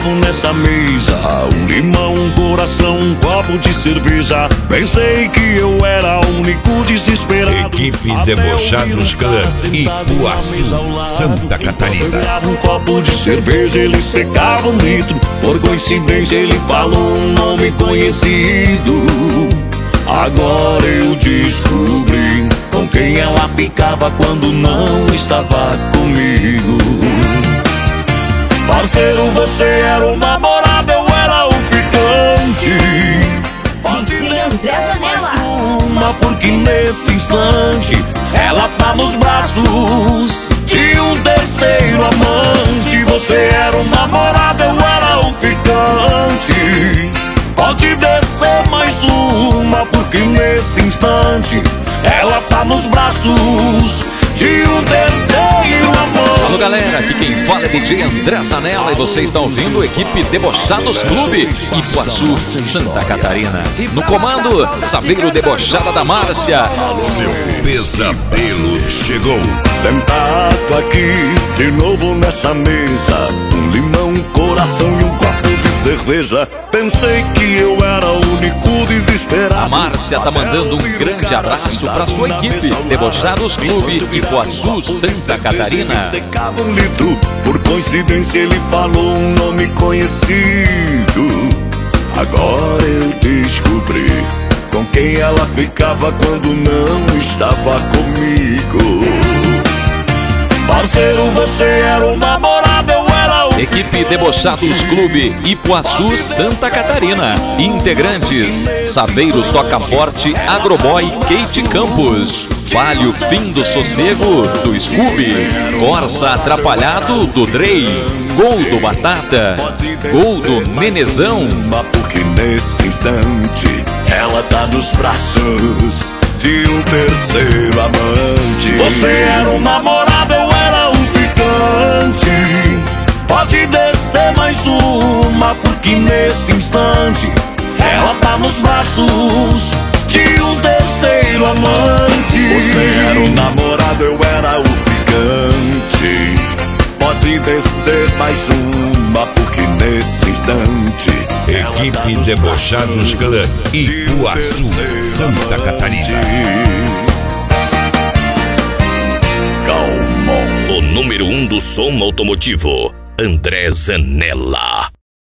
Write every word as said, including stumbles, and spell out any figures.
novo nessa mesa. Um limão, um coração, um copo de cerveja. Pensei que eu era o único desesperado. Equipe Debochados Clã, Ipuaçu, Santa Catarina. Um copo de cerveja, ele secava um litro. Por coincidência ele falou um nome conhecido. Agora eu descobri com quem ela ficava quando não estava comigo. Parceiro, você era o namorado, eu era o ficante. Tinha Zé Zanella. Uma, porque nesse instante ela tá nos braços de um terceiro amante. Você era o namorado, eu era o ficante. Pode descer mais uma, porque nesse instante ela tá nos braços de um terceiro amor. Alô galera, aqui quem fala é D J André Zanella e você está ouvindo a equipe Debochados Clube, Ipuaçu, Santa Catarina. No comando, Saveiro Debochada da Márcia. Seu pesadelo chegou. Sentado aqui de novo nessa mesa, um limão, um coração e um copo de cerveja. Pensei que eu era o único desesperado. A Márcia tá mandando um grande abraço para sua equipe Debochados Clube, Ipuaçu, Santa Catarina. Secava um litro, por coincidência ele falou um nome conhecido. Agora eu descobri com quem ela ficava quando não estava comigo. Parceiro, você era o namorado, eu era o... Equipe Debochados Clube, Ipuaçu, Santa Catarina. Integrantes: Saveiro Toca Forte, Agroboy, Kate Campos. Vale Fim do Sossego, do Scooby. Corsa Atrapalhado, do Drey. Gol do Batata. Gol do Nenezão. Porque nesse instante ela tá nos braços de um terceiro amante. Você era um namorado, eu era um ficante. Pode descer mais uma, porque nesse instante ela tá nos braços de um terceiro amante. Você era um namorado, eu era o ficante. Pode descer mais uma, porque nesse instante Equipe Debochados Clã, Ipuaçu, Santa Catarina. Calmon. O número um do som automotivo, André Zanella.